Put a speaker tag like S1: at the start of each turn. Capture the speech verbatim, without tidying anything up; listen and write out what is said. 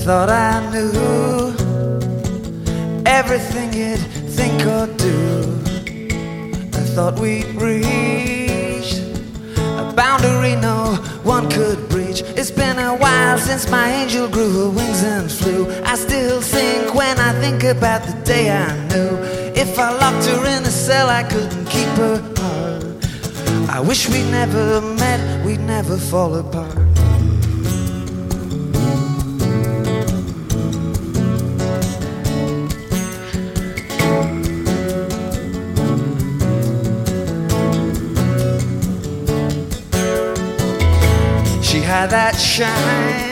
S1: thought I knew everything you'd think or do. I thought we'd reached a boundary no one could breach. It's been a while since my angel grew her wings and flew. I still think when I think about the day I knew if I locked her in a cell I couldn't keep her apart. I wish we'd never met, we'd never fall apart. She had that shine